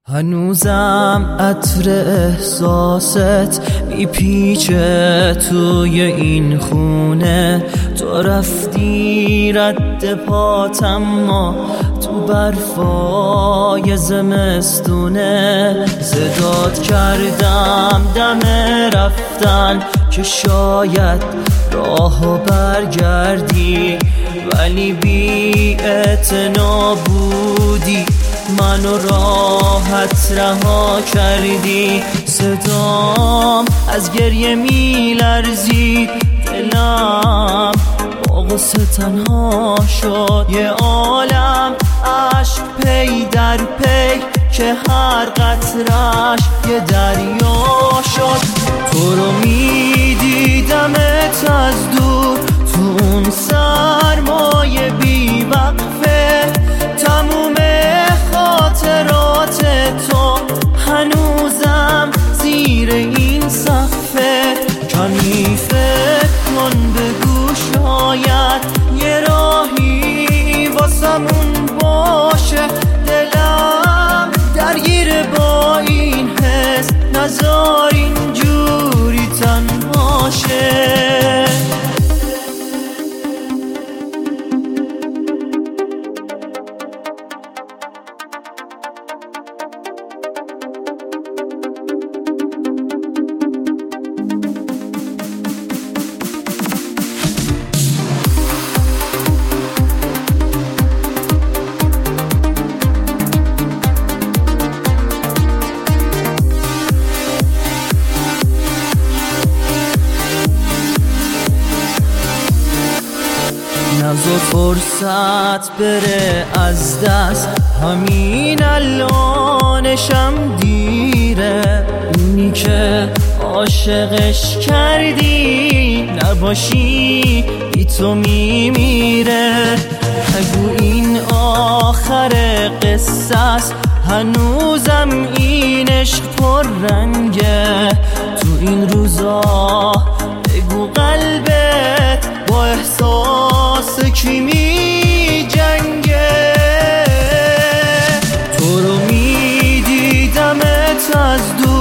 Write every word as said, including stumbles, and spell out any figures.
هنوزم عطر احساست میپیچه توی این خونه. تو رفتی رد پاتم ما تو برفای زمستونه. زداد کردم دم رفتن که شاید راهو برگردی، ولی بی اعتنا بودی، منو راحت رها کردی. صدام از گریه میلرزید، دلم با غصه تنها شد. یه عالم عشق پی در پی که هر قطرش یه دریا شد. تو رو میدیدمت از دور تو اون سرمایه بی وقفه. تموم خاطرات تو هنوزم زیر این سقفه. کمی فکر کن بگو شاید یه راهی واسمون باشه. دلم درگیر با این حس، نذار اینجوری تنها شه. نذار فرصت بره از دست، همین الانشم دیره. اونی که عاشقش کردی نباشی بی تو میمیره. نگو این آخر قصه است، هنوزم این عشق پر رنگه. تو این روزا بگو قلبت با احساس کی می جنگه. تو رو می دیدمت از دور